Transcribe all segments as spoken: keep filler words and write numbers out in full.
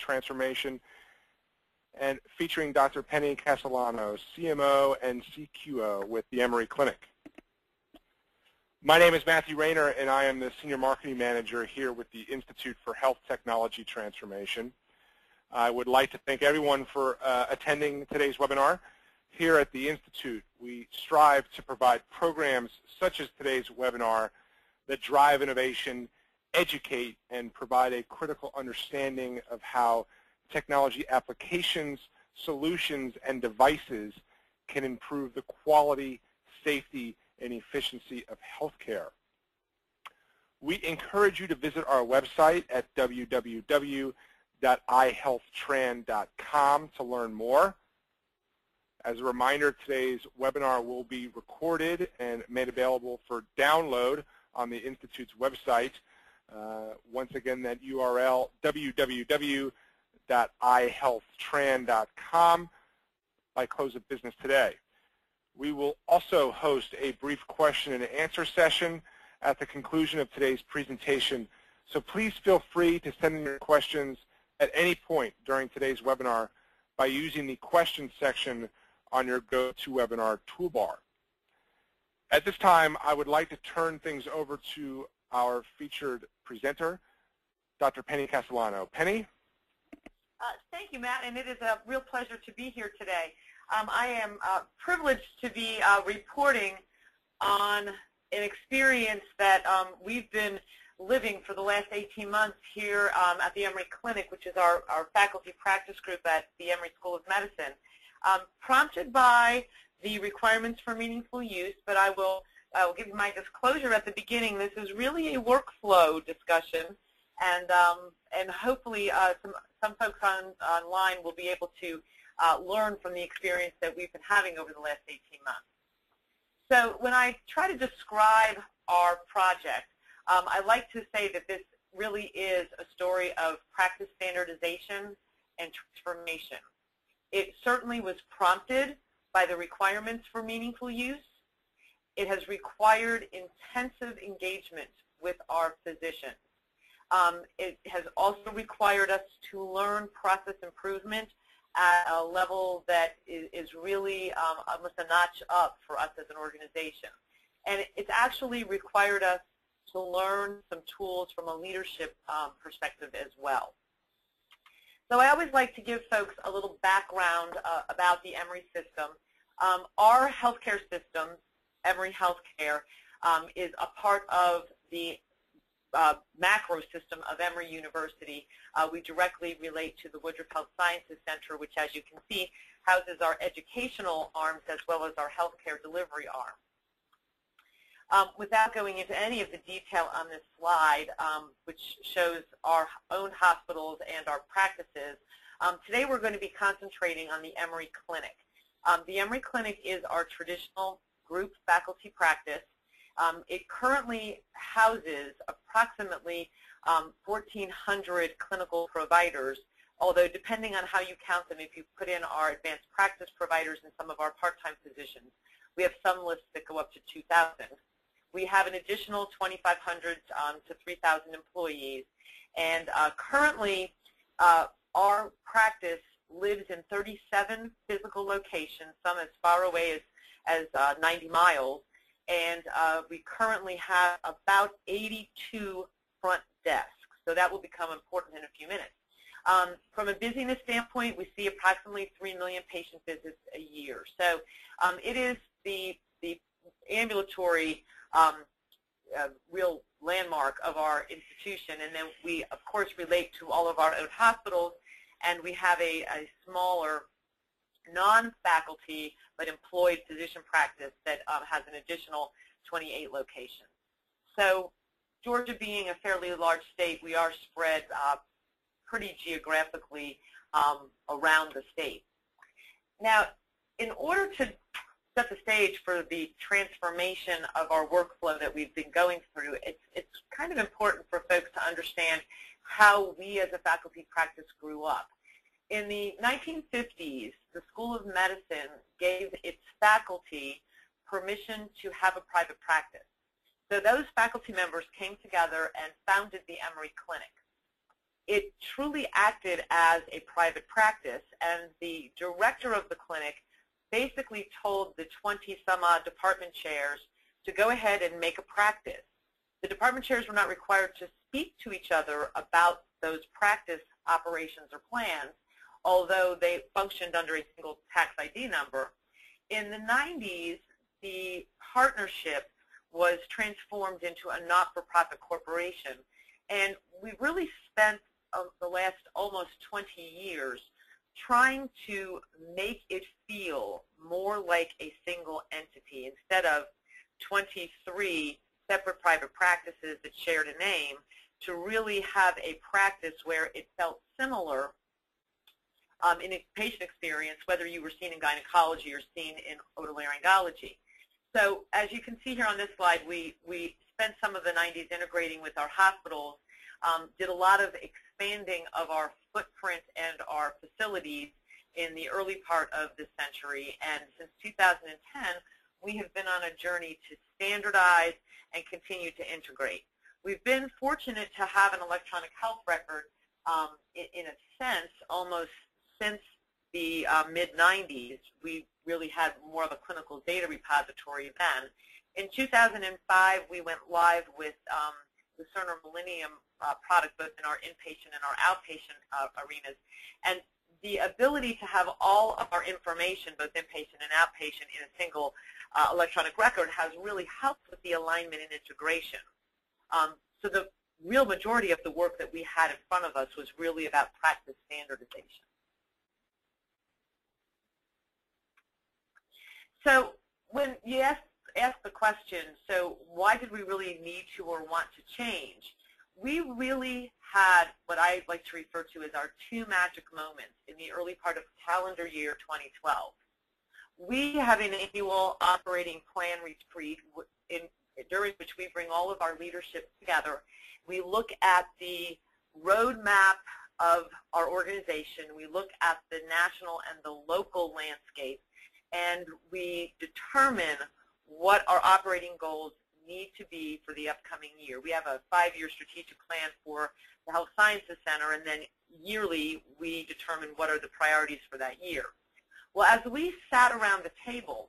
Transformation, and featuring Doctor Penny Castellano, C M O and C Q O with the Emory Clinic. My name is Matthew Rayner, and I am the Senior Marketing Manager here with the Institute for Health Technology Transformation. I would like to thank everyone for uh, attending today's webinar. Here at the Institute, we strive to provide programs such as today's webinar that drive innovation, educate, and provide a critical understanding of how technology applications, solutions, and devices can improve the quality, safety, and efficiency of healthcare. We encourage you to visit our website at w w w dot i health tran dot com to learn more. As a reminder, today's webinar will be recorded and made available for download on the Institute's website. Uh, once again, that U R L, w w w dot i health tran dot com, by close of business today. We will also host a brief question and answer session at the conclusion of today's presentation, so please feel free to send in your questions at any point during today's webinar by using the questions section on your GoToWebinar toolbar. At this time, I would like to turn things over to our featured presenter, Doctor Penny Castellano. Penny? Uh, thank you, Matt, and it is a real pleasure to be here today. Um, I am uh, privileged to be uh, reporting on an experience that um, we've been living for the last eighteen months here um, at the Emory Clinic, which is our, our faculty practice group at the Emory School of Medicine. Um, prompted by the requirements for meaningful use, but I will, I will give you my disclosure at the beginning. This is really a workflow discussion, and, um, and hopefully uh, some, some folks on, online will be able to uh, learn from the experience that we've been having over the last eighteen months. So when I try to describe our project, Um, I like to say that this really is a story of practice standardization and transformation. It certainly was prompted by the requirements for meaningful use. It has required intensive engagement with our physicians. Um, it has also required us to learn process improvement at a level that is, is really um, almost a notch up for us as an organization. And it, it's actually required us to learn some tools from a leadership um, perspective as well. So I always like to give folks a little background uh, about the Emory system. Um, our healthcare system, Emory Healthcare, um, is a part of the uh, macro system of Emory University. Uh, we directly relate to the Woodruff Health Sciences Center, which, as you can see, houses our educational arms as well as our healthcare delivery arm. Um, without going into any of the detail on this slide, um, which shows our own hospitals and our practices, um, today we're going to be concentrating on the Emory Clinic. Um, the Emory Clinic is our traditional group faculty practice. Um, it currently houses approximately um, fourteen hundred clinical providers, although depending on how you count them, if you put in our advanced practice providers and some of our part-time physicians, we have some lists that go up to two thousand. We have an additional twenty-five hundred um, to three thousand employees, and uh, currently uh, our practice lives in thirty-seven physical locations, some as far away as, as uh, ninety miles, and uh, we currently have about eighty-two front desks, so that will become important in a few minutes. Um, from a busyness standpoint, we see approximately three million patient visits a year, so um, it is the, the ambulatory Um, uh, real landmark of our institution, and then we of course relate to all of our own hospitals, and we have a, a smaller non-faculty but employed physician practice that um, has an additional twenty-eight locations. So Georgia being a fairly large state, we are spread uh, pretty geographically um, around the state. Now, in order to set the stage for the transformation of our workflow that we've been going through, it's, it's kind of important for folks to understand how we as a faculty practice grew up. In the nineteen fifties, the School of Medicine gave its faculty permission to have a private practice. So those faculty members came together and founded the Emory Clinic. it truly acted as a private practice, and the director of the clinic basically told the twenty some odd department chairs to go ahead and make a practice. The department chairs were not required to speak to each other about those practice operations or plans, although they functioned under a single tax I D number. In the nineties, the partnership was transformed into a not-for-profit corporation, and we really spent uh, the last almost twenty years trying to make it feel more like a single entity instead of twenty-three separate private practices that shared a name, to really have a practice where it felt similar um, in a patient experience, whether you were seen in gynecology or seen in otolaryngology. So as you can see here on this slide, we, we spent some of the nineties integrating with our hospitals, um, did a lot of expanding of our footprint and our facilities in the early part of this century, and since two thousand ten, we have been on a journey to standardize and continue to integrate. We've been fortunate to have an electronic health record um, in, in a sense almost since the uh, mid nineties. We really had more of a clinical data repository then. In two thousand five, we went live with um, the Cerner Millennium uh, product, both in our inpatient and our outpatient uh, arenas. And the ability to have all of our information, both inpatient and outpatient, in a single uh, electronic record has really helped with the alignment and integration. Um, so the real majority of the work that we had in front of us was really about practice standardization. So when you ask, ask the question, so why did we really need to or want to change? We really had what I like to refer to as our two magic moments in the early part of calendar year twenty twelve. We have an annual operating plan retreat in, during which we bring all of our leadership together. We look at the roadmap of our organization. We look at the national and the local landscape, and we determine what our operating goals need to be for the upcoming year. We have a five-year strategic plan for the Health Sciences Center, and then yearly we determine what are the priorities for that year. Well, as we sat around the table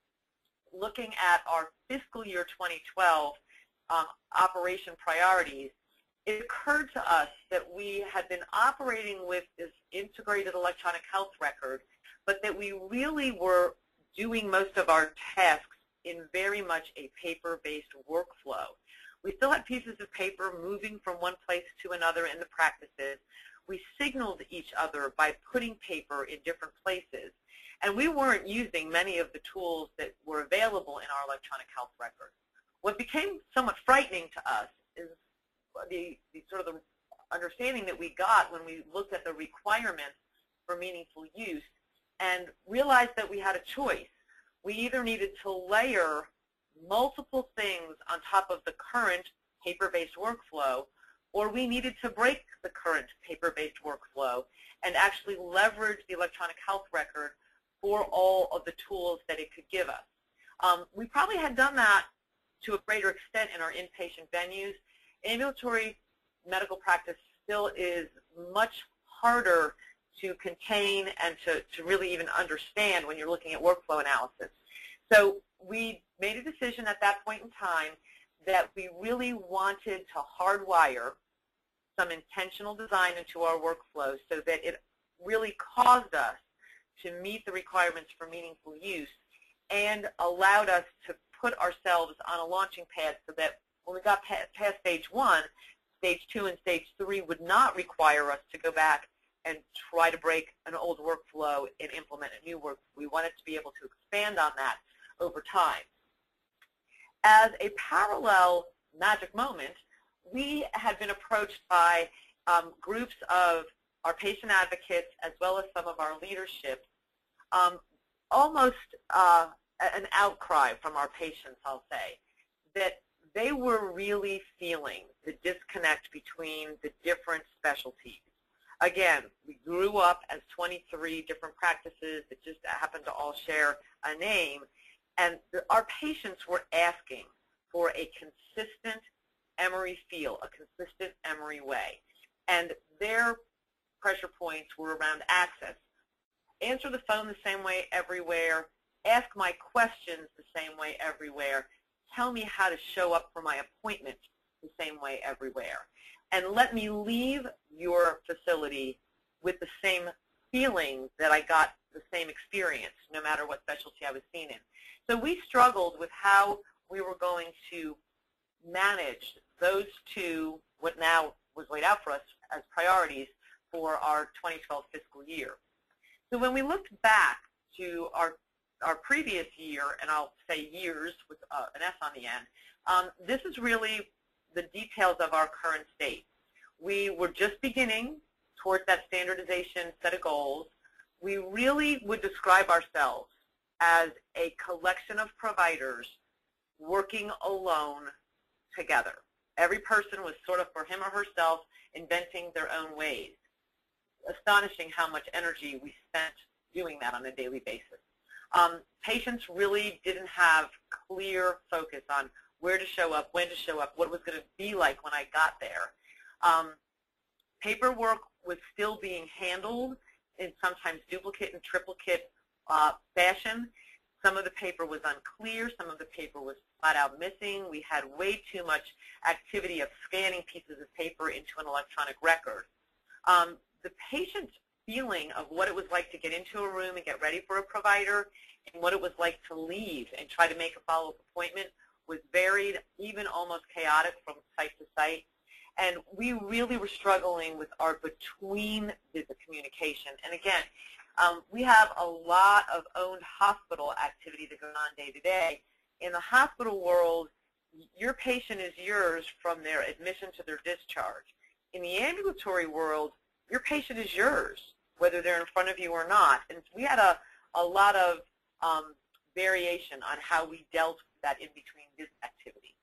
looking at our fiscal year twenty twelve um, operation priorities, it occurred to us that we had been operating with this integrated electronic health record, but that we really were doing most of our tasks in very much a paper-based workflow. We still had pieces of paper moving from one place to another in the practices. We signaled each other by putting paper in different places, and we weren't using many of the tools that were available in our electronic health record. What became somewhat frightening to us is the, the sort of the understanding that we got when we looked at the requirements for meaningful use and realized that we had a choice. We either needed to layer multiple things on top of the current paper-based workflow, or we needed to break the current paper-based workflow and actually leverage the electronic health record for all of the tools that it could give us. Um, we probably had done that to a greater extent in our inpatient venues. Ambulatory medical practice still is much harder to contain and to, to really even understand when you're looking at workflow analysis. So we made a decision at that point in time that we really wanted to hardwire some intentional design into our workflow so that it really caused us to meet the requirements for meaningful use and allowed us to put ourselves on a launching pad so that when we got past stage one, stage two and stage three would not require us to go back and try to break an old workflow and implement a new work. We wanted to be able to expand on that over time. As a parallel magic moment, we had been approached by um, groups of our patient advocates as well as some of our leadership, um, almost uh, an outcry from our patients, I'll say, that they were really feeling the disconnect between the different specialties. Again, we grew up as twenty-three different practices that just happened to all share a name, and the, our patients were asking for a consistent Emory feel, a consistent Emory way. And their pressure points were around access. Answer the phone the same way everywhere. Ask my questions the same way everywhere. Tell me how to show up for my appointment the same way everywhere. And let me leave your facility with the same feeling that I got the same experience, no matter what specialty I was seen in. So we struggled with how we were going to manage those two, what now was laid out for us as priorities for our twenty twelve fiscal year. So when we looked back to our, our previous year, and I'll say years with uh, an S on the end, um, this is really the details of our current state. We were just beginning towards that standardization set of goals. We really would describe ourselves as a collection of providers working alone together. Every person was sort of for him or herself inventing their own ways. Astonishing how much energy we spent doing that on a daily basis. Um, patients really didn't have clear focus on where to show up, when to show up, what it was going to be like when I got there. Um, paperwork was still being handled in sometimes duplicate and triplicate uh, fashion. Some of the paper was unclear. Some of the paper was flat out missing. We had way too much activity of scanning pieces of paper into an electronic record. Um, the patient's feeling of what it was like to get into a room and get ready for a provider and what it was like to leave and try to make a follow-up appointment was varied, even almost chaotic from site to site. And we really were struggling with our between-visit communication. And again, um, we have a lot of owned hospital activity that goes on day to day. In the hospital world, your patient is yours from their admission to their discharge. In the ambulatory world, your patient is yours, whether they're in front of you or not. And we had a, a lot of um, variation on how we dealt with that in-between visit activity.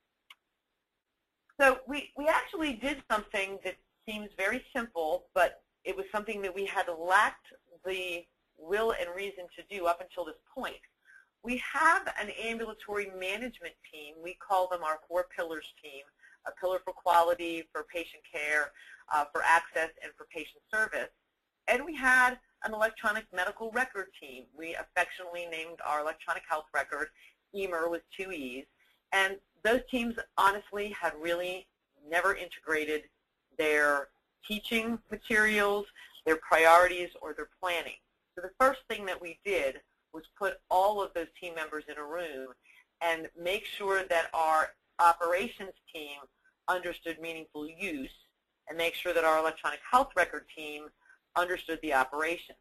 So we, we actually did something that seems very simple, but it was something that we had lacked the will and reason to do up until this point. We have an ambulatory management team. We call them our four pillars team, a pillar for quality, for patient care, uh, for access, and for patient service. And we had an electronic medical record team. We affectionately named our electronic health record E M R with two E's. And those teams, honestly, had really never integrated their teaching materials, their priorities, or their planning. So the first thing that we did was put all of those team members in a room and make sure that our operations team understood meaningful use and make sure that our electronic health record team understood the operations.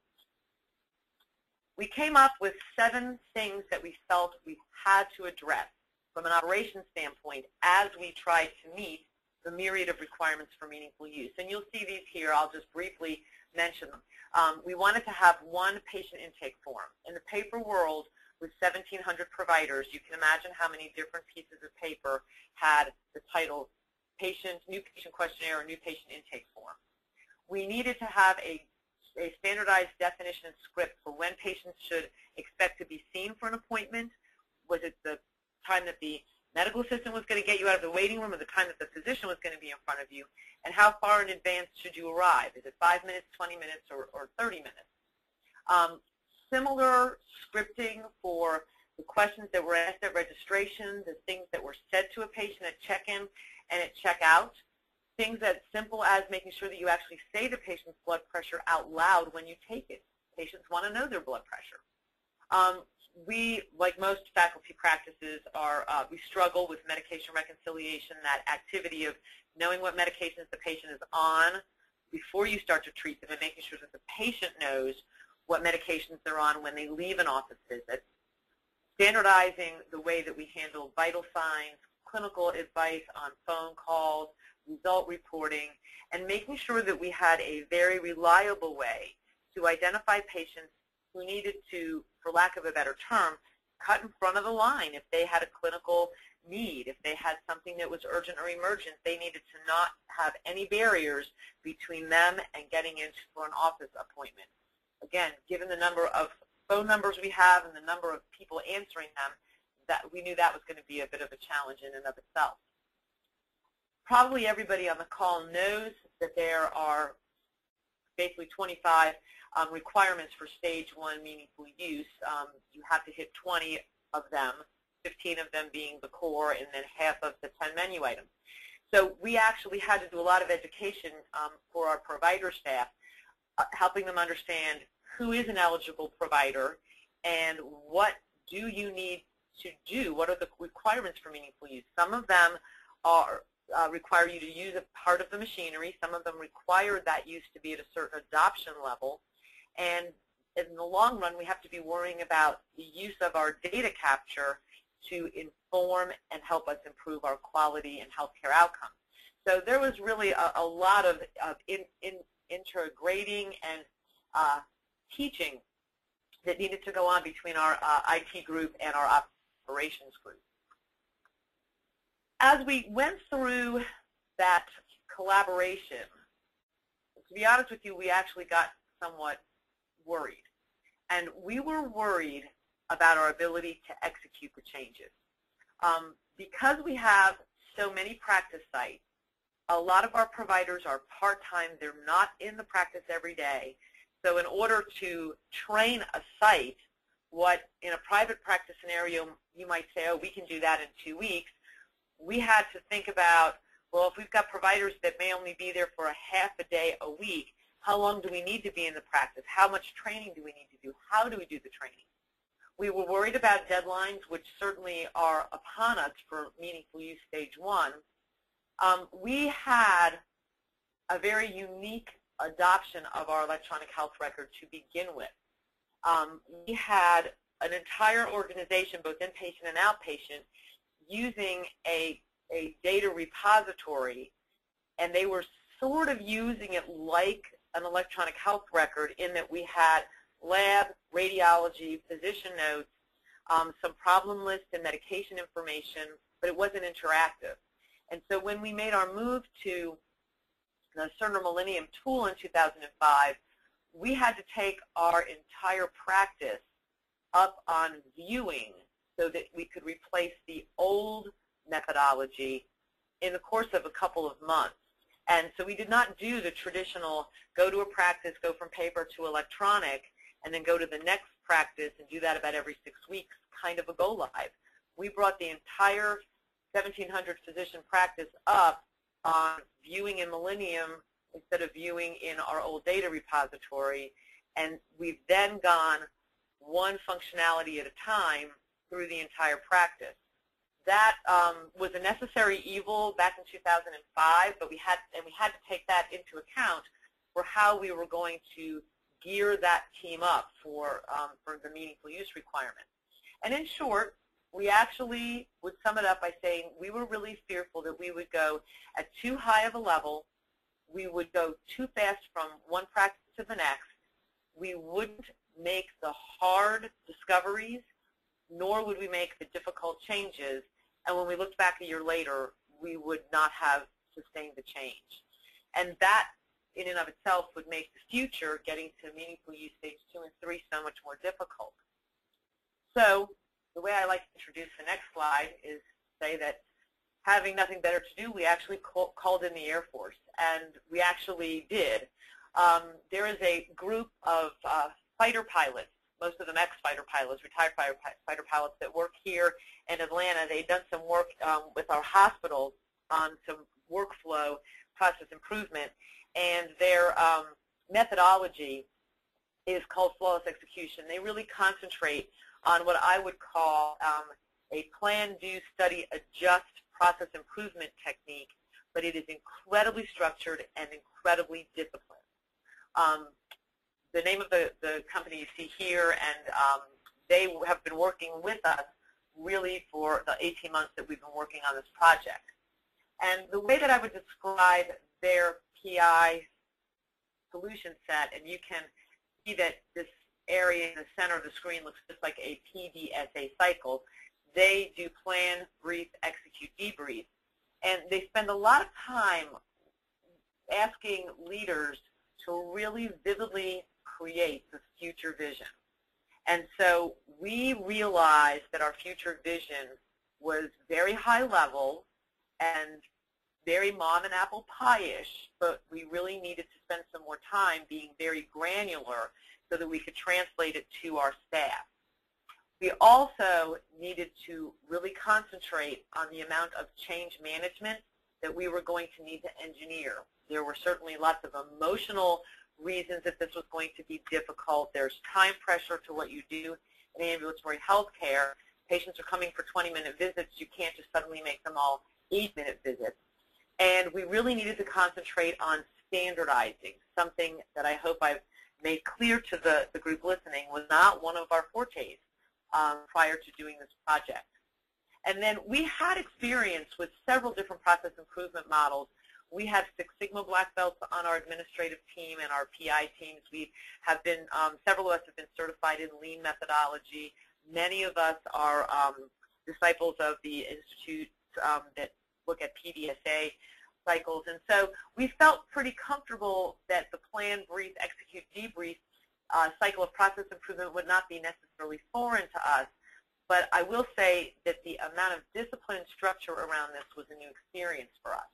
We came up with seven things that we felt we had to address from an operations standpoint as we tried to meet the myriad of requirements for meaningful use. And you'll see these here. I'll just briefly mention them. Um, we wanted to have one patient intake form. In the paper world, with seventeen hundred providers, you can imagine how many different pieces of paper had the title patient, new patient questionnaire, or new patient intake form. We needed to have a, a standardized definition and script for when patients should expect to be seen for an appointment. Was it the time that the medical assistant was going to get you out of the waiting room, or the time that the physician was going to be in front of you, and how far in advance should you arrive? Is it five minutes, twenty minutes, or, or thirty minutes? Um, similar scripting for the questions that were asked at registration, the things that were said to a patient at check-in and at check-out, things as simple as making sure that you actually say the patient's blood pressure out loud when you take it. Patients want to know their blood pressure. Um, we, like most faculty practices, are uh, we struggle with medication reconciliation, that activity of knowing what medications the patient is on before you start to treat them and making sure that the patient knows what medications they're on when they leave an office visit. Standardizing the way that we handle vital signs, clinical advice on phone calls, result reporting, and making sure that we had a very reliable way to identify patients who needed to, for lack of a better term, cut in front of the line if they had a clinical need, if they had something that was urgent or emergent. They needed to not have any barriers between them and getting in for an office appointment. Again, given the number of phone numbers we have and the number of people answering them, that we knew that was going to be a bit of a challenge in and of itself. Probably everybody on the call knows that there are basically twenty-five um, requirements for stage one meaningful use. Um, you have to hit twenty of them, fifteen of them being the core, and then half of the ten menu items. So we actually had to do a lot of education um, for our provider staff, uh, helping them understand who is an eligible provider and what do you need to do, what are the requirements for meaningful use. Some of them are uh, require you to use a part of the machinery. Some of them require that use to be at a certain adoption level. And in the long run, we have to be worrying about the use of our data capture to inform and help us improve our quality and healthcare outcomes. So there was really a, a lot of, of in, in, integrating and uh, teaching that needed to go on between our uh, I T group and our operations group. As we went through that collaboration, to be honest with you, we actually got somewhat worried. And we were worried about our ability to execute the changes. Um, because we have so many practice sites, a lot of our providers are part-time. They're not in the practice every day. So in order to train a site, what in a private practice scenario you might say, oh, we can do that in two weeks, we had to think about, well, if we've got providers that may only be there for a half a day a week, how long do we need to be in the practice? How much training do we need to do? How do we do the training? We were worried about deadlines, which certainly are upon us for meaningful use stage one. Um, we had a very unique adoption of our electronic health record to begin with. Um, we had an entire organization, both inpatient and outpatient, using a, a data repository, and they were sort of using it like an electronic health record in that we had lab, radiology, physician notes, um, some problem lists and medication information, but it wasn't interactive. And so when we made our move to the Cerner Millennium tool in two thousand five, we had to take our entire practice up on viewing so that we could replace the old methodology in the course of a couple of months. And so we did not do the traditional go to a practice, go from paper to electronic, and then go to the next practice and do that about every six weeks kind of a go live. We brought the entire seventeen hundred physician practice up on viewing in Millennium instead of viewing in our old data repository, and we've then gone one functionality at a time through the entire practice. That um, was a necessary evil back in two thousand five, but we had and we had to take that into account for how we were going to gear that team up for um, for the meaningful use requirement. And in short, we actually would sum it up by saying we were really fearful that we would go at too high of a level, we would go too fast from one practice to the next, we wouldn't make the hard discoveries, nor would we make the difficult changes, and when we looked back a year later, we would not have sustained the change. And that, in and of itself, would make the future, getting to meaningful use stage two and three, so much more difficult. So the way I like to introduce the next slide is say that having nothing better to do, we actually call, called in the Air Force, and we actually did. Um, there is a group of uh, fighter pilots, most of them ex-fighter pilots, retired fighter, fighter pilots that work here in Atlanta. They've done some work um, with our hospitals on some workflow process improvement, and their um, methodology is called flawless execution. They really concentrate on what I would call um, a plan, do, study, adjust process improvement technique, but it is incredibly structured and incredibly disciplined. Um, the name of the, the company you see here, and um, they have been working with us really for the eighteen months that we've been working on this project. And the way that I would describe their P I solution set, and you can see that this area in the center of the screen looks just like a P D S A cycle. They do plan, brief, execute, debrief. And they spend a lot of time asking leaders to really vividly create the future vision. And so we realized that our future vision was very high level and very mom and apple pie-ish, but we really needed to spend some more time being very granular so that we could translate it to our staff. We also needed to really concentrate on the amount of change management that we were going to need to engineer. There were certainly lots of emotional reasons that this was going to be difficult. There's time pressure to what you do in ambulatory health care. Patients are coming for twenty minute visits. You can't just suddenly make them all eight minute visits. And we really needed to concentrate on standardizing, something that I hope I've made clear to the, the group listening was not one of our fortes um, prior to doing this project. And then we had experience with several different process improvement models. We have Six Sigma Black Belts on our administrative team and our P I teams. We have been, um, several of us have been certified in lean methodology. Many of us are um, disciples of the institutes um, that look at P D S A cycles. And so we felt pretty comfortable that the plan, brief, execute, debrief uh, cycle of process improvement would not be necessarily foreign to us. But I will say that the amount of discipline and structure around this was a new experience for us.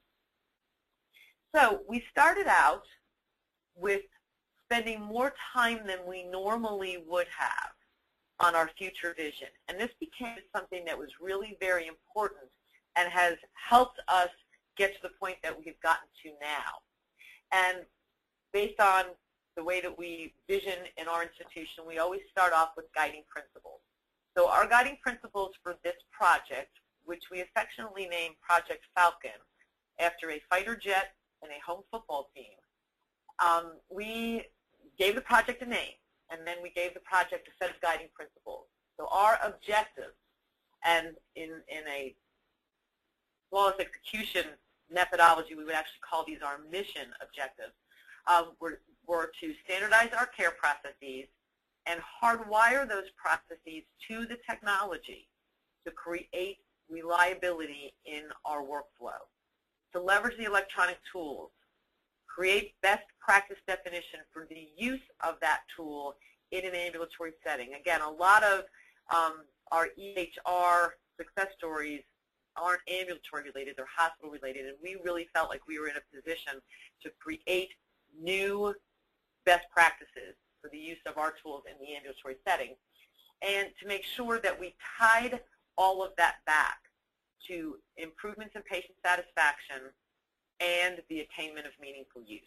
So we started out with spending more time than we normally would have on our future vision. And this became something that was really very important and has helped us get to the point that we've gotten to now. And based on the way that we vision in our institution, we always start off with guiding principles. So our guiding principles for this project, which we affectionately named Project Falcon, after a fighter jet and a home football team, um, we gave the project a name, and then we gave the project a set of guiding principles. So our objective, and in, in a flawless execution methodology, we would actually call these our mission objectives, um, were, were to standardize our care processes and hardwire those processes to the technology to create reliability in our workflow, to leverage the electronic tools, create best practice definition for the use of that tool in an ambulatory setting. Again, a lot of um, our E H R success stories aren't ambulatory related, they're hospital related, and we really felt like we were in a position to create new best practices for the use of our tools in the ambulatory setting, and to make sure that we tied all of that back to improvements in patient satisfaction and the attainment of meaningful use.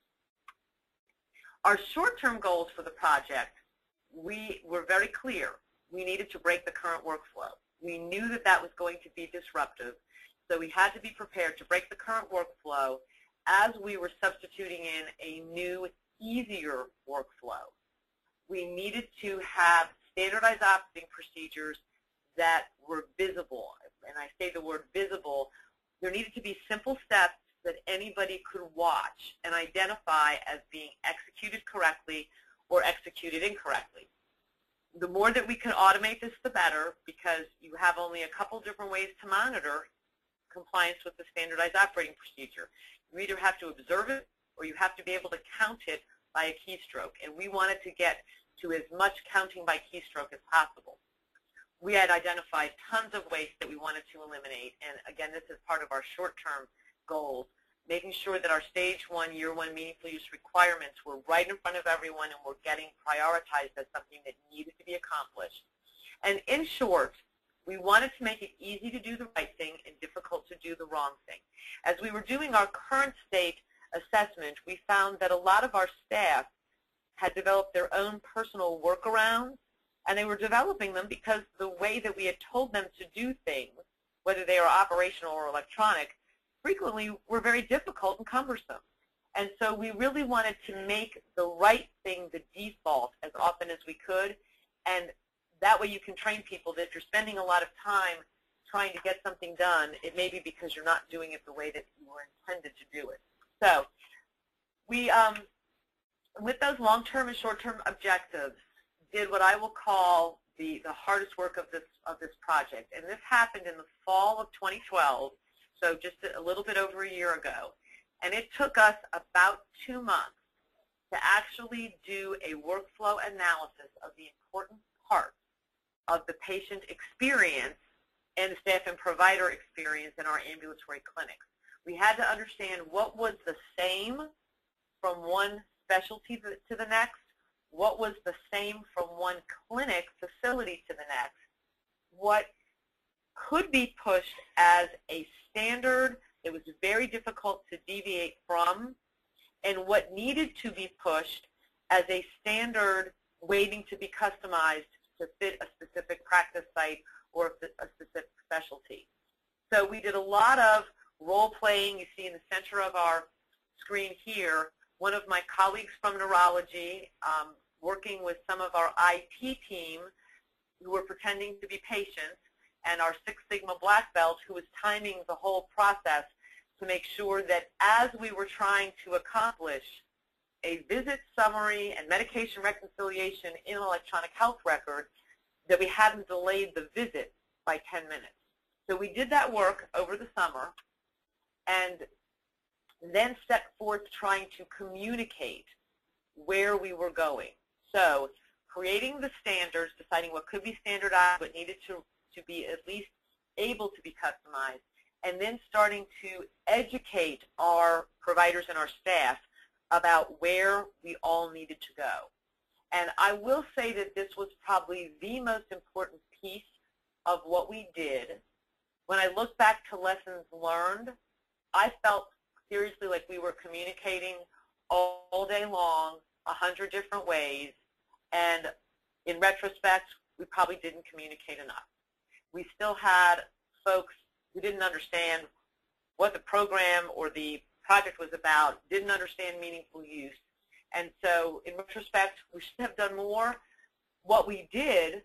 Our short-term goals for the project, we were very clear. We needed to break the current workflow. We knew that that was going to be disruptive, so we had to be prepared to break the current workflow as we were substituting in a new, easier workflow. We needed to have standardized operating procedures that were visible. And I say the word visible. There needed to be simple steps that anybody could watch and identify as being executed correctly or executed incorrectly. The more that we can automate this, the better, because you have only a couple different ways to monitor compliance with the standardized operating procedure. You either have to observe it or you have to be able to count it by a keystroke. And we wanted to get to as much counting by keystroke as possible. We had identified tons of waste that we wanted to eliminate. And again, this is part of our short-term goals, making sure that our stage one, year one meaningful use requirements were right in front of everyone and were getting prioritized as something that needed to be accomplished. And in short, we wanted to make it easy to do the right thing and difficult to do the wrong thing. As we were doing our current state assessment, we found that a lot of our staff had developed their own personal workarounds, and they were developing them because the way that we had told them to do things, whether they are operational or electronic, frequently were very difficult and cumbersome. And so we really wanted to make the right thing the default as often as we could, and that way you can train people that if you're spending a lot of time trying to get something done, it may be because you're not doing it the way that you were intended to do it. So we, um, with those long-term and short-term objectives, did what I will call the, the hardest work of this, of this project. And this happened in the fall of twenty twelve, so just a little bit over a year ago. And it took us about two months to actually do a workflow analysis of the important parts of the patient experience and staff and provider experience in our ambulatory clinics. We had to understand what was the same from one specialty to the next, what was the same from one clinic facility to the next, what could be pushed as a standard that was very difficult to deviate from, and what needed to be pushed as a standard waiting to be customized to fit a specific practice site or a specific specialty. So we did a lot of role playing. You see in the center of our screen here, one of my colleagues from neurology um, working with some of our I T team who were pretending to be patients, and our Six Sigma black belt who was timing the whole process to make sure that as we were trying to accomplish a visit summary and medication reconciliation in an electronic health record, that we hadn't delayed the visit by ten minutes. So we did that work over the summer and then set forth trying to communicate where we were going. So creating the standards, deciding what could be standardized, what needed to, to be at least able to be customized, and then starting to educate our providers and our staff about where we all needed to go. And I will say that this was probably the most important piece of what we did. When I look back to lessons learned, I felt seriously like we were communicating all, all day long, a hundred different ways, and in retrospect, we probably didn't communicate enough. We still had folks who didn't understand what the program or the project was about, didn't understand meaningful use, and so in retrospect, we should have done more. What we did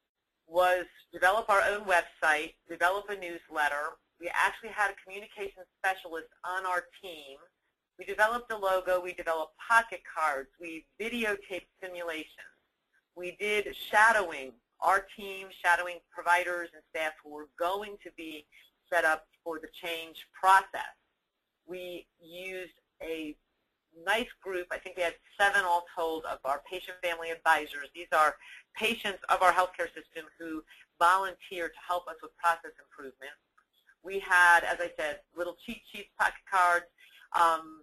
was develop our own website, develop a newsletter. We actually had a communications specialist on our team. We developed a logo. We developed pocket cards. We videotaped simulations. We did shadowing, our team shadowing providers and staff who were going to be set up for the change process. We used a nice group. I think we had seven all told of our patient family advisors. These are patients of our healthcare system who volunteer to help us with process improvement. We had, as I said, little cheat sheets, pocket cards. Um,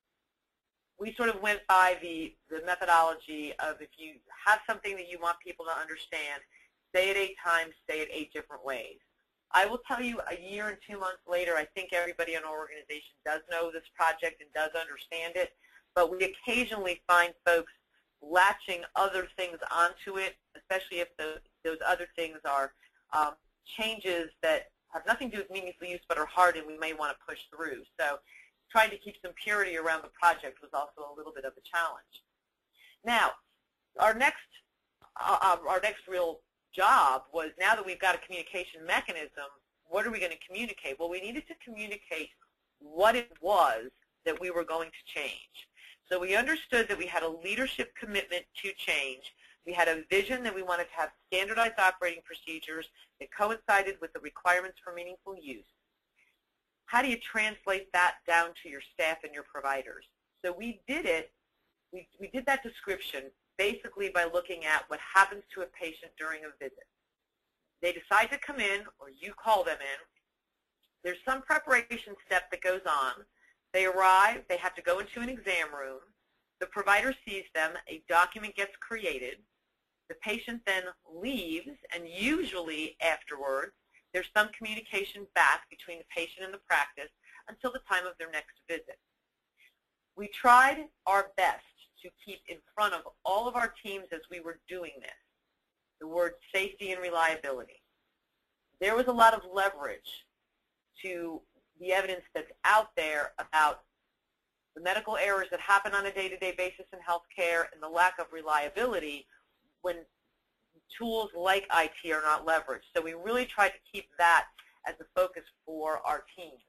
we sort of went by the, the methodology of if you have something that you want people to understand, say it eight times, say it eight different ways. I will tell you, a year and two months later, I think everybody in our organization does know this project and does understand it, but we occasionally find folks latching other things onto it, especially if the, those other things are um, changes that have nothing to do with meaningful use but are hard and we may want to push through. So trying to keep some purity around the project was also a little bit of a challenge. Now, our next, uh, our next real job was, now that we've got a communication mechanism, what are we going to communicate? Well, we needed to communicate what it was that we were going to change. So we understood that we had a leadership commitment to change. We had a vision that we wanted to have standardized operating procedures that coincided with the requirements for meaningful use. How do you translate that down to your staff and your providers? So we did it, we, we did that description basically by looking at what happens to a patient during a visit. They decide to come in, or you call them in. There's some preparation step that goes on. They arrive, they have to go into an exam room. The provider sees them, a document gets created. The patient then leaves, and usually afterwards, there's some communication back between the patient and the practice until the time of their next visit. We tried our best to keep in front of all of our teams as we were doing this the word safety and reliability. There was a lot of leverage to the evidence that's out there about the medical errors that happen on a day-to-day basis in healthcare and the lack of reliability when tools like I T are not leveraged. So we really tried to keep that as a focus for our teams.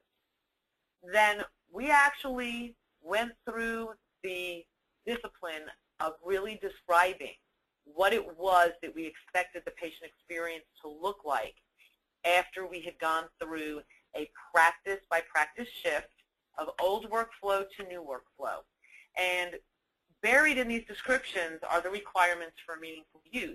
Then we actually went through the discipline of really describing what it was that we expected the patient experience to look like after we had gone through a practice-by-practice shift of old workflow to new workflow. And buried in these descriptions are the requirements for meaningful use.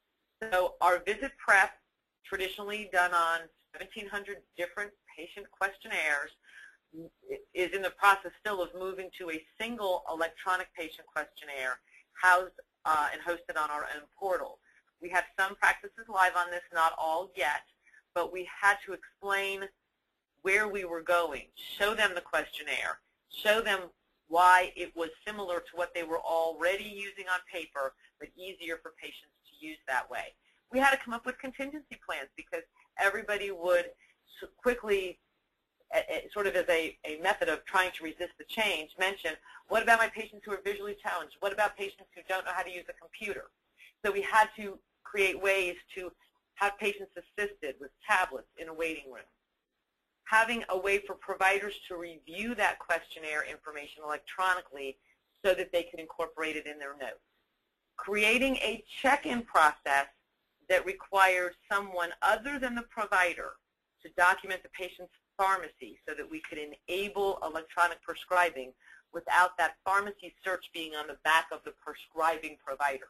So our visit prep, traditionally done on seventeen hundred different patient questionnaires, is in the process still of moving to a single electronic patient questionnaire housed uh, and hosted on our own portal. We have some practices live on this, not all yet, but we had to explain where we were going, show them the questionnaire, show them why it was similar to what they were already using on paper, but easier for patients to use that way. We had to come up with contingency plans because everybody would quickly, sort of as a, a method of trying to resist the change, mention, what about my patients who are visually challenged? What about patients who don't know how to use a computer? So we had to create ways to have patients assisted with tablets in a waiting room. Having a way for providers to review that questionnaire information electronically so that they could incorporate it in their notes. Creating a check-in process that required someone other than the provider to document the patient's pharmacy so that we could enable electronic prescribing without that pharmacy search being on the back of the prescribing provider.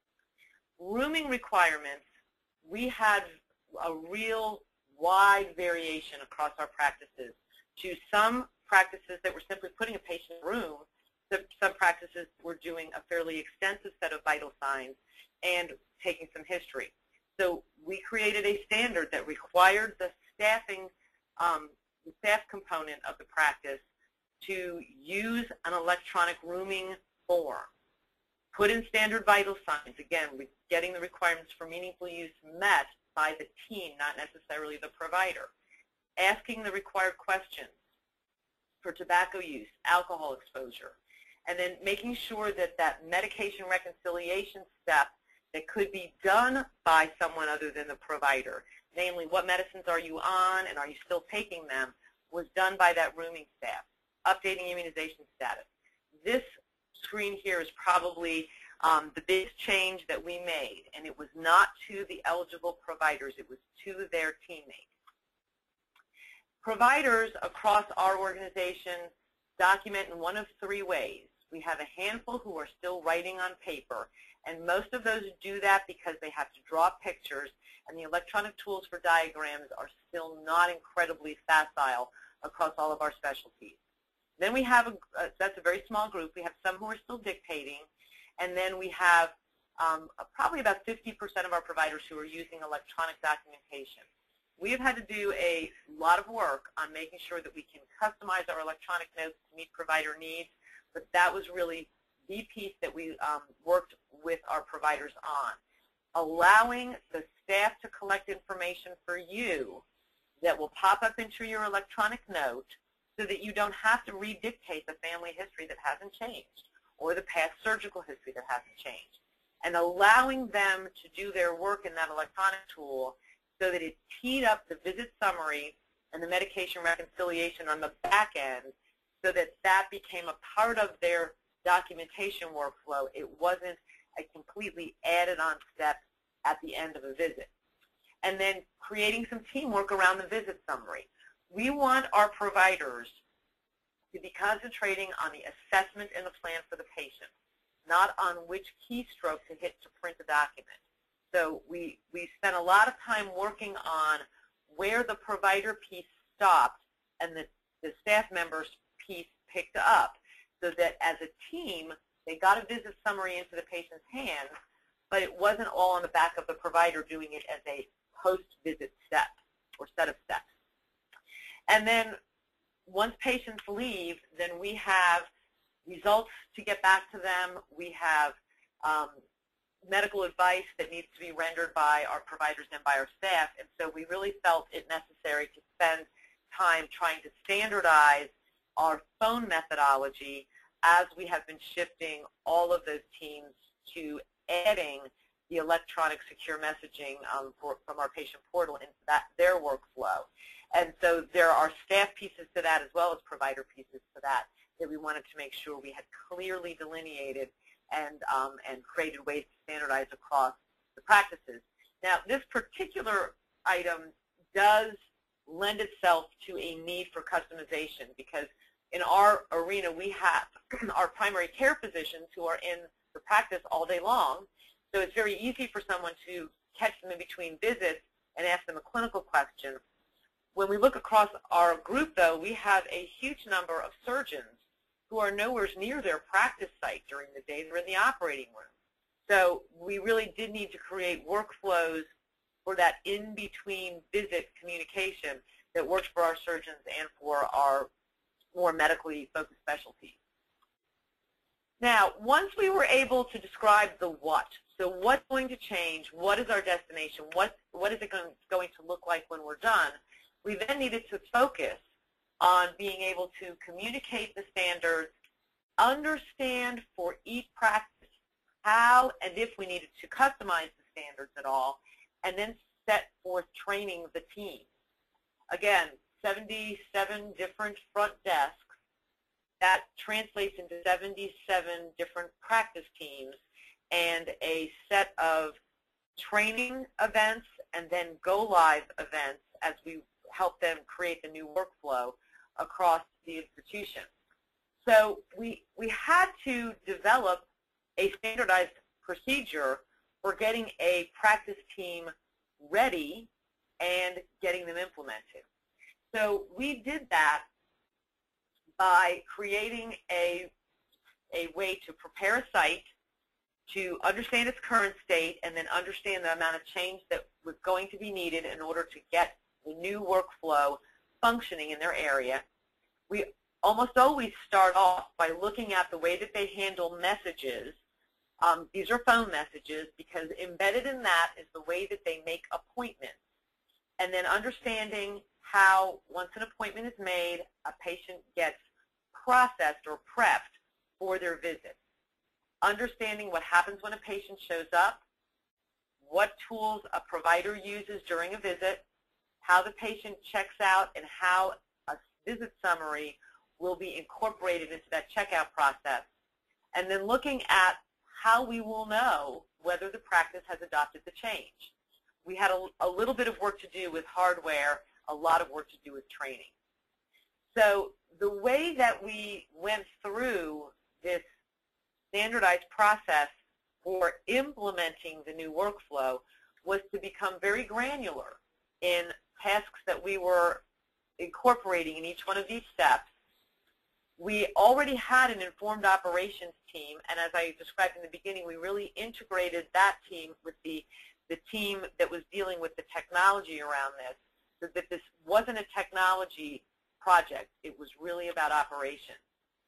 Rooming requirements, we had a real wide variation across our practices, to some practices that were simply putting a patient in a room, some practices were doing a fairly extensive set of vital signs and taking some history. So we created a standard that required the staffing, um, the staff component of the practice to use an electronic rooming form. Put in standard vital signs, again, getting the requirements for meaningful use met by the team, not necessarily the provider. Asking the required questions for tobacco use, alcohol exposure, and then making sure that that medication reconciliation step that could be done by someone other than the provider, namely what medicines are you on and are you still taking them, was done by that rooming staff. Updating immunization status. This screen here is probably um, the biggest change that we made, and it was not to the eligible providers, it was to their teammates. Providers across our organization document in one of three ways. We have a handful who are still writing on paper, and most of those do that because they have to draw pictures, and the electronic tools for diagrams are still not incredibly facile across all of our specialties. Then we have, a, uh, that's a very small group, we have some who are still dictating, and then we have um, probably about fifty percent of our providers who are using electronic documentation. We have had to do a lot of work on making sure that we can customize our electronic notes to meet provider needs, but that was really the piece that we um, worked with our providers on. Allowing the staff to collect information for you that will pop up into your electronic note so that you don't have to redictate the family history that hasn't changed or the past surgical history that hasn't changed. And allowing them to do their work in that electronic tool so that it teed up the visit summary and the medication reconciliation on the back end so that that became a part of their documentation workflow. It wasn't a completely added on step at the end of a visit. And then creating some teamwork around the visit summary. We want our providers to be concentrating on the assessment and the plan for the patient, not on which keystroke to hit to print the document. So we, we spent a lot of time working on where the provider piece stopped and the, the staff members piece picked up, so that as a team, they got a visit summary into the patient's hands, but it wasn't all on the back of the provider doing it as a post-visit step or set of steps. And then once patients leave, then we have results to get back to them. We have um, medical advice that needs to be rendered by our providers and by our staff, and so we really felt it necessary to spend time trying to standardize our phone methodology as we have been shifting all of those teams to adding the electronic secure messaging um, for, from our patient portal into that, their workflow. And so there are staff pieces to that as well as provider pieces to that that we wanted to make sure we had clearly delineated and, um, and created ways to standardize across the practices. Now, this particular item does lend itself to a need for customization because in our arena we have our primary care physicians who are in the practice all day long, so it's very easy for someone to catch them in between visits and ask them a clinical question. When we look across our group, though, we have a huge number of surgeons who are nowhere near their practice site during the day. They're in the operating room. So we really did need to create workflows for that in-between visit communication that works for our surgeons and for our more medically focused specialties. Now, once we were able to describe the what, so what's going to change, what is our destination, what, what is it going, going to look like when we're done, we then needed to focus on being able to communicate the standards, understand for each practice how and if we needed to customize the standards at all, and then set forth training the team. Again, seventy-seven different front desks. That translates into seventy-seven different practice teams and a set of training events and then go-live events as we help them create the new workflow across the institution. So we, we had to develop a standardized procedure for getting a practice team ready and getting them implemented. So we did that by creating a, a way to prepare a site, to understand its current state, and then understand the amount of change that was going to be needed in order to get the new workflow functioning in their area. We almost always start off by looking at the way that they handle messages. Um, these are phone messages, because embedded in that is the way that they make appointments. And then understanding how, once an appointment is made, a patient gets processed or prepped for their visit. Understanding what happens when a patient shows up, what tools a provider uses during a visit, how the patient checks out, and how a visit summary will be incorporated into that checkout process. And then looking at how we will know whether the practice has adopted the change. We had a, a little bit of work to do with hardware, a lot of work to do with training. So the way that we went through this standardized process for implementing the new workflow was to become very granular in tasks that we were incorporating in each one of these steps. We already had an informed operations team, and as I described in the beginning, we really integrated that team with the, the team that was dealing with the technology around this, so that this wasn't a technology project. It was really about operations.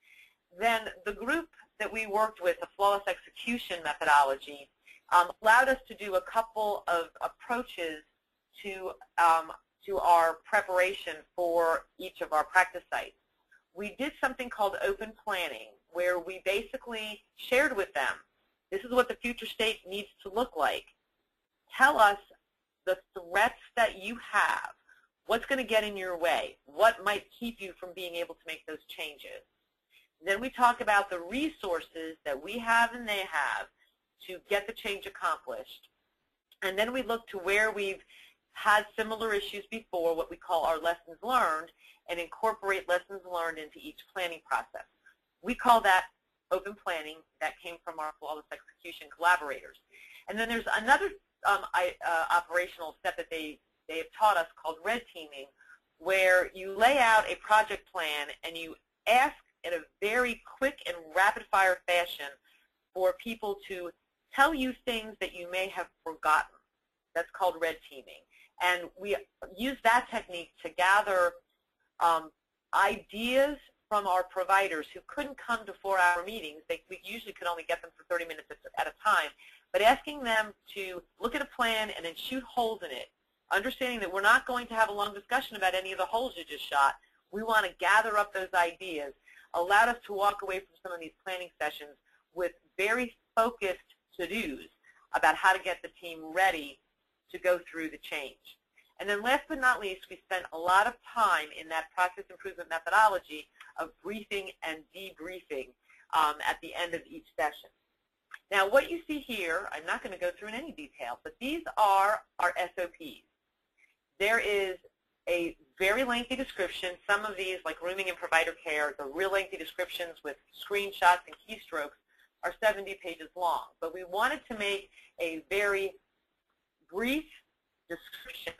Then the group that we worked with, the flawless execution methodology, um, allowed us to do a couple of approaches to, um, to our preparation for each of our practice sites. We did something called open planning, where we basically shared with them, this is what the future state needs to look like. Tell us the threats that you have. What's going to get in your way? What might keep you from being able to make those changes? Then we talk about the resources that we have and they have to get the change accomplished. And then we look to where we've had similar issues before, what we call our lessons learned, and incorporate lessons learned into each planning process. We call that open planning. That came from our flawless execution collaborators. And then there's another um, I, uh, operational step that they, they have taught us called red teaming, where you lay out a project plan and you ask in a very quick and rapid-fire fashion for people to tell you things that you may have forgotten. That's called red teaming. And we use that technique to gather um, ideas from our providers who couldn't come to four-hour meetings. They, we usually could only get them for thirty minutes at a time. But asking them to look at a plan and then shoot holes in it, understanding that we're not going to have a long discussion about any of the holes you just shot. We want to gather up those ideas, allowed us to walk away from some of these planning sessions with very focused to-dos about how to get the team ready to go through the change. And then last but not least, we spent a lot of time in that process improvement methodology of briefing and debriefing um, at the end of each session. Now, what you see here, I'm not going to go through in any detail, but these are our S O Ps. There is a very lengthy description. Some of these, like rooming and provider care, the real lengthy descriptions with screenshots and keystrokes are seventy pages long. But we wanted to make a very brief description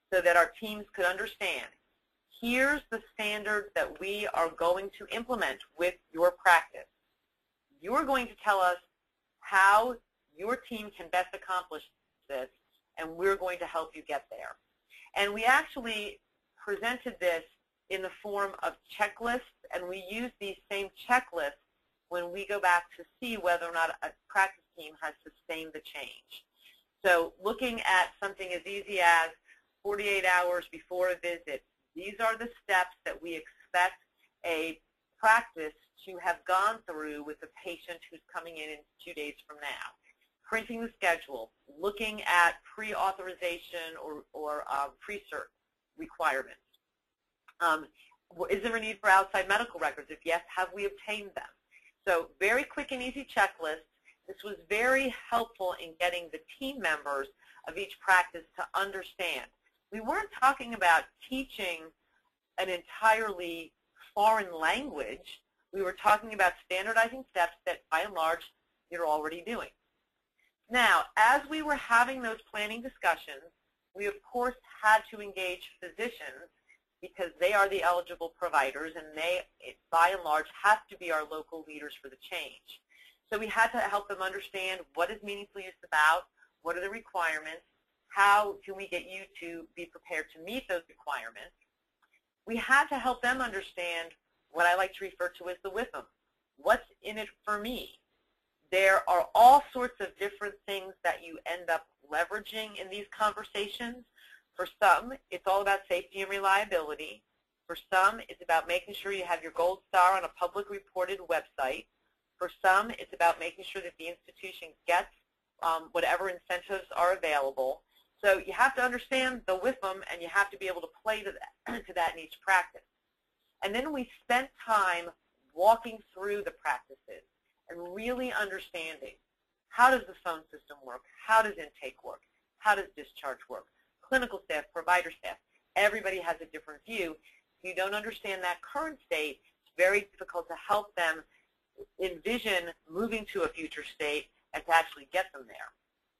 so that our teams could understand, here's the standards that we are going to implement with your practice. You're going to tell us how your team can best accomplish this, and we're going to help you get there. And we actually presented this in the form of checklists, and we use these same checklists when we go back to see whether or not a practice team has sustained the change. So looking at something as easy as forty-eight hours before a visit, these are the steps that we expect a practice to have gone through with the patient who's coming in in two days from now. Printing the schedule, looking at pre-authorization or, or uh, pre-cert requirements. Um, is there a need for outside medical records? If yes, have we obtained them? So very quick and easy checklist. This was very helpful in getting the team members of each practice to understand. We weren't talking about teaching an entirely foreign language. We were talking about standardizing steps that, by and large, you're already doing. Now, as we were having those planning discussions, we, of course, had to engage physicians because they are the eligible providers, and they, by and large, have to be our local leaders for the change. So we had to help them understand what is meaningful use about, what are the requirements, how can we get you to be prepared to meet those requirements. We had to help them understand what I like to refer to as the W I F M. What's in it for me? There are all sorts of different things that you end up leveraging in these conversations. For some, it's all about safety and reliability. For some, it's about making sure you have your gold star on a public reported website. For some, it's about making sure that the institution gets um, whatever incentives are available. So you have to understand the W I F M, and you have to be able to play to that, to that in each practice. And then we spent time walking through the practices and really understanding, how does the phone system work? How does intake work? How does discharge work? Clinical staff, provider staff, everybody has a different view. If you don't understand that current state, it's very difficult to help them envision moving to a future state and to actually get them there.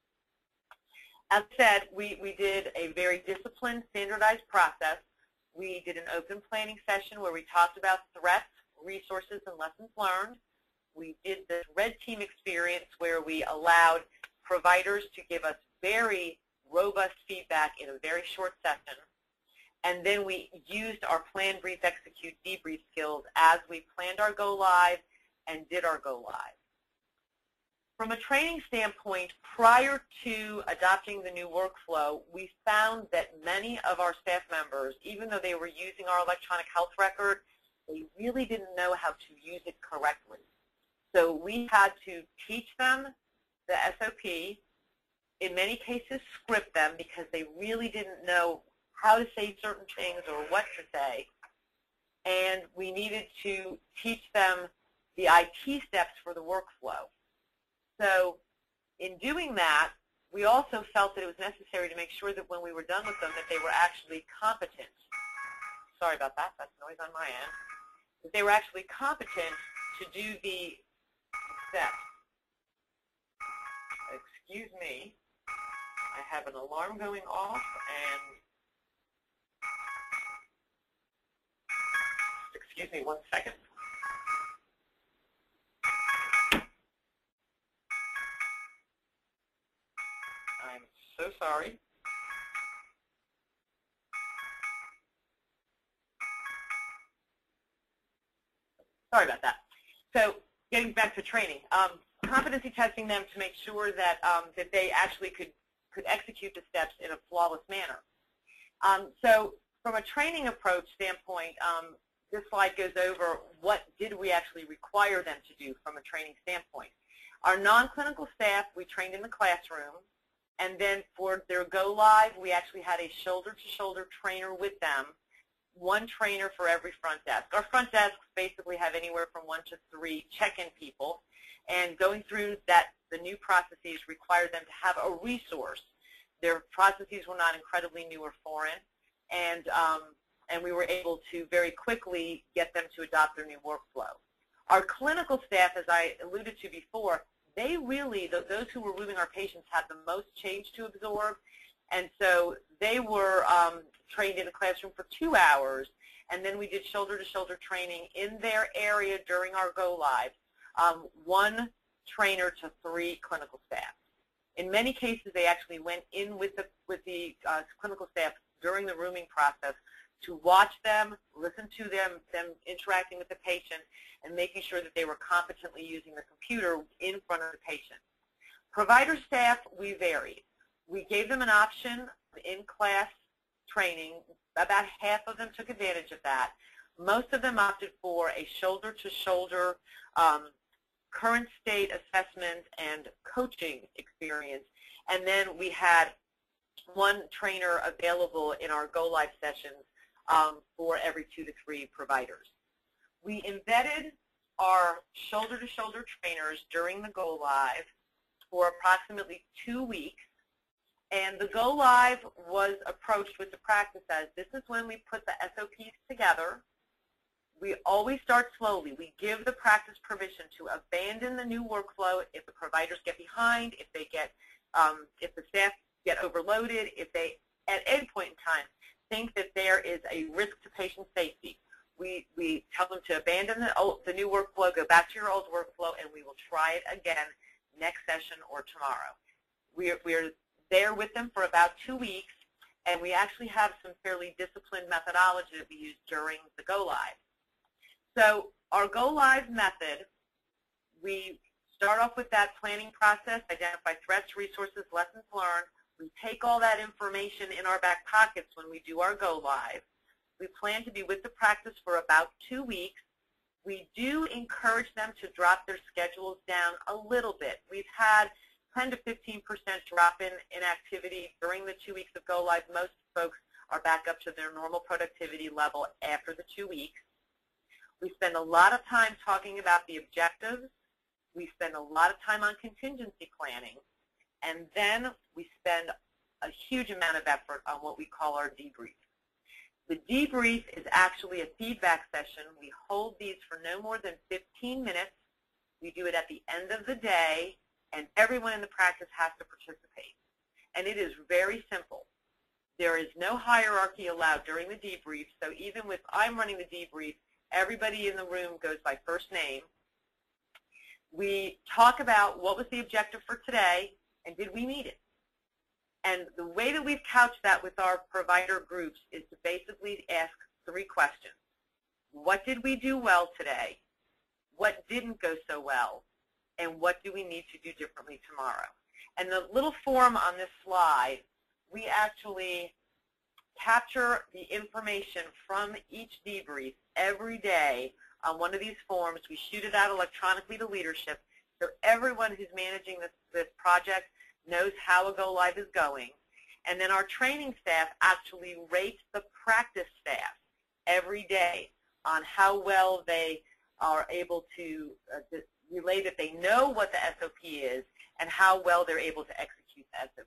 As I said, we, we did a very disciplined, standardized process. We did an open planning session where we talked about threats, resources, and lessons learned. We did this red team experience where we allowed providers to give us very robust feedback in a very short session. And then we used our plan, brief, execute, debrief skills as we planned our go live and did our go live. From a training standpoint, prior to adopting the new workflow, we found that many of our staff members, even though they were using our electronic health record, they really didn't know how to use it correctly. So we had to teach them the S O P, in many cases script them because they really didn't know how to say certain things or what to say. And we needed to teach them the I T steps for the workflow. So in doing that, we also felt that it was necessary to make sure that when we were done with them that they were actually competent. Sorry about that, that's noise on my end. That they were actually competent to do the steps. Excuse me, I have an alarm going off, and excuse me one second. I'm so sorry. Sorry about that. So getting back to training, um, competency testing them to make sure that um, that they actually could could execute the steps in a flawless manner. Um, so from a training approach standpoint, um, this slide goes over what did we actually require them to do from a training standpoint. Our non-clinical staff, we trained in the classroom, and then for their go live, we actually had a shoulder-to-shoulder trainer with them, one trainer for every front desk. Our front desks basically have anywhere from one to three check-in people, and going through that, the new processes required them to have a resource. Their processes were not incredibly new or foreign, and, um, and we were able to very quickly get them to adopt their new workflow. Our clinical staff, as I alluded to before, they really, those who were moving our patients, had the most change to absorb, And so they were um, trained in the classroom for two hours, and then we did shoulder-to-shoulder training in their area during our go-live, um, one trainer to three clinical staff. In many cases, they actually went in with the, with the uh, clinical staff during the rooming process to watch them, listen to them, them interacting with the patient, and making sure that they were competently using the computer in front of the patient. Provider staff, we varied. We gave them an option of in-class training. About half of them took advantage of that. Most of them opted for a shoulder-to-shoulder um, current state assessment and coaching experience. And then we had one trainer available in our go-live sessions um, for every two to three providers. We embedded our shoulder-to-shoulder trainers during the go-live for approximately two weeks. And the go-live was approached with the practice as this is when we put the S O Ps together. We always start slowly. We give the practice permission to abandon the new workflow if the providers get behind, if they get, um, if the staff get overloaded, if they, at any point in time, think that there is a risk to patient safety. We, we tell them to abandon the, old, the new workflow, go back to your old workflow, and we will try it again next session or tomorrow. We're, we're there with them for about two weeks, and we actually have some fairly disciplined methodology that we use during the go-live. So our go-live method, we start off with that planning process, identify threats, resources, lessons learned. We take all that information in our back pockets when we do our go-live. We plan to be with the practice for about two weeks. We do encourage them to drop their schedules down a little bit. We've had ten to fifteen percent drop in, in activity during the two weeks of go-live. Most folks are back up to their normal productivity level after the two weeks. We spend a lot of time talking about the objectives. We spend a lot of time on contingency planning. And then we spend a huge amount of effort on what we call our debrief. The debrief is actually a feedback session. We hold these for no more than fifteen minutes. We do it at the end of the day, and everyone in the practice has to participate. And it is very simple. There is no hierarchy allowed during the debrief, so even with I'm running the debrief, everybody in the room goes by first name. We talk about what was the objective for today, and did we meet it? And the way that we've couched that with our provider groups is to basically ask three questions. What did we do well today? What didn't go so well? And what do we need to do differently tomorrow? And the little form on this slide, we actually capture the information from each debrief every day on one of these forms. We shoot it out electronically to leadership, so everyone who's managing this, this project knows how a go-live is going. And then our training staff actually rates the practice staff every day on how well they are able to uh, relay that they know what the S O P is and how well they're able to execute the S O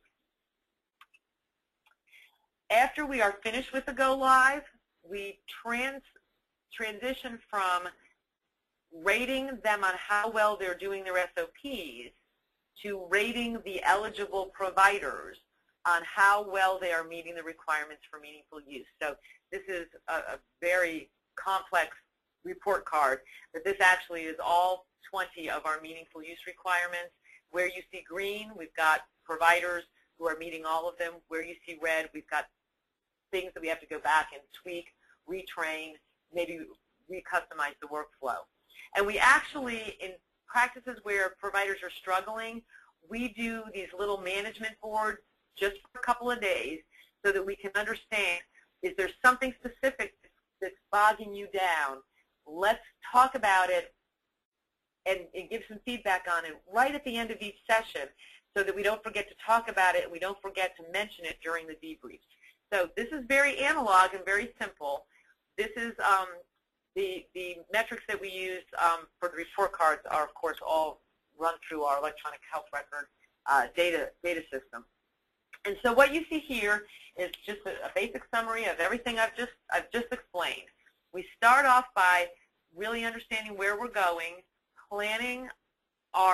P. After we are finished with the go-live, we trans transition from rating them on how well they're doing their S O Ps to rating the eligible providers on how well they are meeting the requirements for meaningful use. So this is a, a very complex report card, but this actually is all twenty of our meaningful use requirements. Where you see green, we've got providers who are meeting all of them. Where you see red, we've got things that we have to go back and tweak, retrain, maybe recustomize the workflow. And we actually, in practices where providers are struggling, we do these little management boards just for a couple of days so that we can understand, is there something specific that's bogging you down? Let's talk about it and, and give some feedback on it right at the end of each session so that we don't forget to talk about it and we don't forget to mention it during the debriefs. So this is very analog and very simple. This is um, the, the metrics that we use um, for the report cards are, of course, all run through our electronic health record uh, data, data system. And so what you see here is just a, a basic summary of everything I've just, I've just explained. We start off by really understanding where we're going, planning our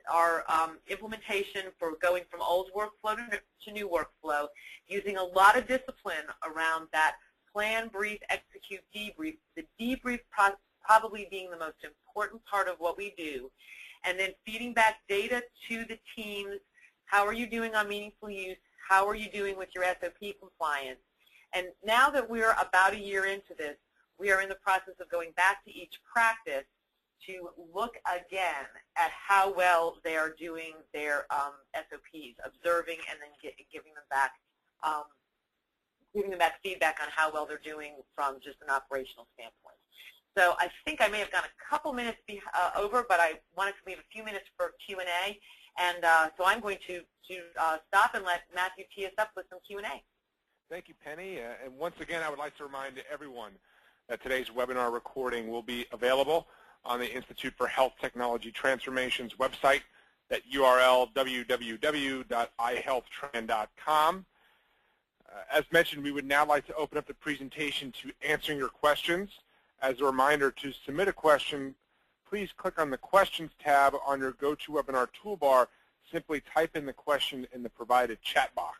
our um, implementation for going from old workflow to, to new workflow, using a lot of discipline around that plan, brief, execute, debrief, the debrief pro probably being the most important part of what we do, and then feeding back data to the teams. How are you doing on meaningful use? How are you doing with your S O P compliance? And now that we're about a year into this, we are in the process of going back to each practice to look again at how well they are doing their um, S O Ps, observing and then get, giving them back, um, giving them back feedback on how well they're doing from just an operational standpoint. So I think I may have gone a couple minutes be, uh, over, but I wanted to leave a few minutes for Q and A, and uh, so I'm going to, to uh, stop and let Matthew tee us up with some Q and A. Thank you, Penny. Uh, and once again, I would like to remind everyone that today's webinar recording will be available on the Institute for Health Technology Transformation's website at U R L w w w dot i health tran dot com. Uh, as mentioned, we would now like to open up the presentation to answering your questions. As a reminder, to submit a question, please click on the Questions tab on your GoToWebinar toolbar. Simply type in the question in the provided chat box.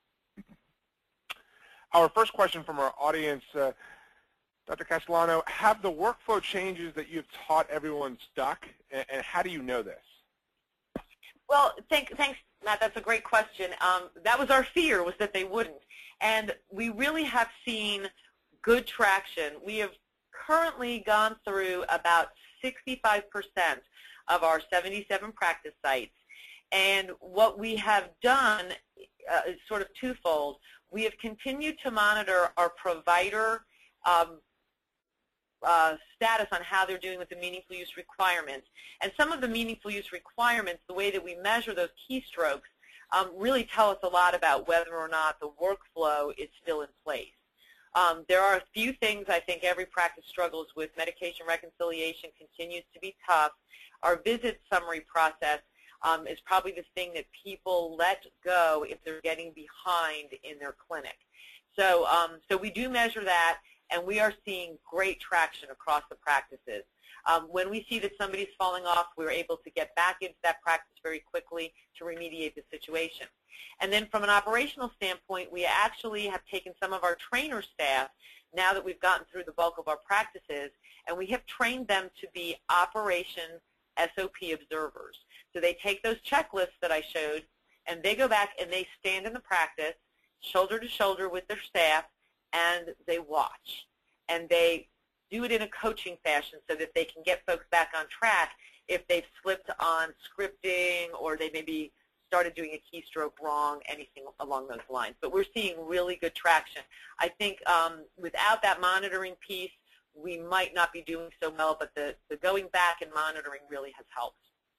Our first question from our audience, uh, Doctor Castellano, have the workflow changes that you've taught everyone stuck, and, and how do you know this? Well, thank, thanks, Matt. That's a great question. Um, that was our fear, was that they wouldn't. And we really have seen good traction. We have currently gone through about sixty-five percent of our seventy-seven practice sites. And what we have done uh, is sort of twofold. We have continued to monitor our provider um, uh, status on how they're doing with the meaningful use requirements. And some of the meaningful use requirements, the way that we measure those keystrokes, um, really tell us a lot about whether or not the workflow is still in place. Um, there are a few things I think every practice struggles with. Medication reconciliation continues to be tough. Our visit summary process um, is probably the thing that people let go if they're getting behind in their clinic. So, um, so we do measure that, and we are seeing great traction across the practices. Um, when we see that somebody's falling off, we're able to get back into that practice very quickly to remediate the situation. And then from an operational standpoint, we actually have taken some of our trainer staff, now that we've gotten through the bulk of our practices, and we have trained them to be operation S O P observers. So they take those checklists that I showed, and they go back and they stand in the practice, shoulder to shoulder with their staff, and they watch. And they do it in a coaching fashion so that they can get folks back on track if they've slipped on scripting or they maybe started doing a keystroke wrong, anything along those lines. But we're seeing really good traction. I think um, without that monitoring piece, we might not be doing so well, but the, the going back and monitoring really has helped.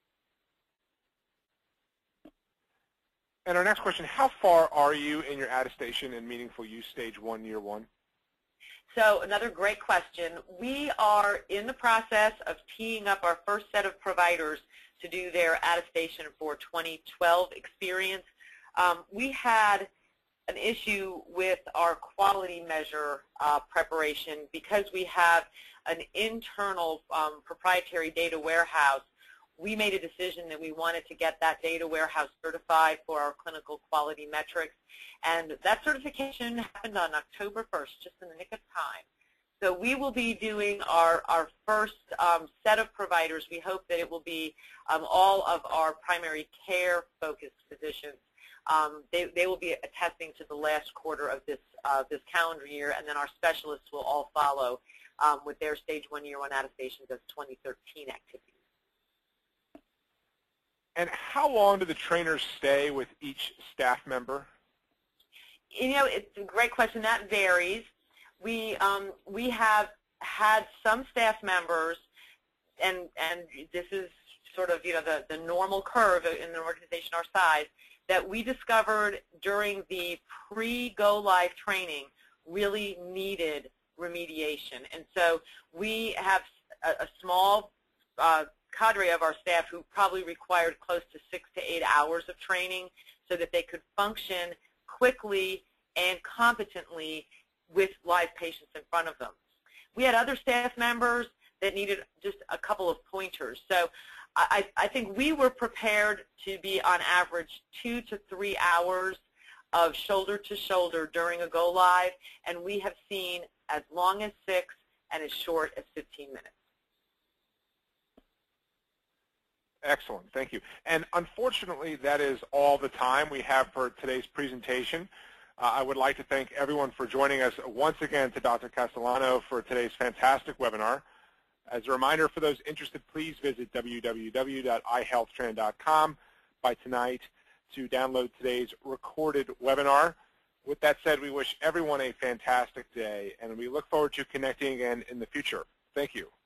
And our next question, how far are you in your attestation and meaningful use stage one, year one? So another great question. We are in the process of teeing up our first set of providers to do their attestation for twenty twelve experience. Um, we had an issue with our quality measure uh, preparation because we have an internal um, proprietary data warehouse. We made a decision that we wanted to get that data warehouse certified for our clinical quality metrics, and that certification happened on October first, just in the nick of time. So we will be doing our, our first um, set of providers. We hope that it will be um, all of our primary care-focused physicians. Um, they, they will be attesting to the last quarter of this, uh, this calendar year, and then our specialists will all follow um, with their stage one, year one attestations as twenty thirteen activities. And how long do the trainers stay with each staff member? You know, it's a great question. That varies. We, um, we have had some staff members, and, and this is sort of, you know, the, the normal curve in an organization our size, that we discovered during the pre-go live training really needed remediation. And so we have a, a small uh, cadre of our staff who probably required close to six to eight hours of training so that they could function quickly and competently with live patients in front of them. We had other staff members that needed just a couple of pointers. So I, I think we were prepared to be on average two to three hours of shoulder to shoulder during a go live, and we have seen as long as six and as short as fifteen minutes. Excellent, thank you. And unfortunately, that is all the time we have for today's presentation. Uh, I would like to thank everyone for joining us once again to Doctor Castellano for today's fantastic webinar. As a reminder for those interested, please visit w w w dot i health tran dot com by tonight to download today's recorded webinar. With that said, we wish everyone a fantastic day, and we look forward to connecting again in the future. Thank you.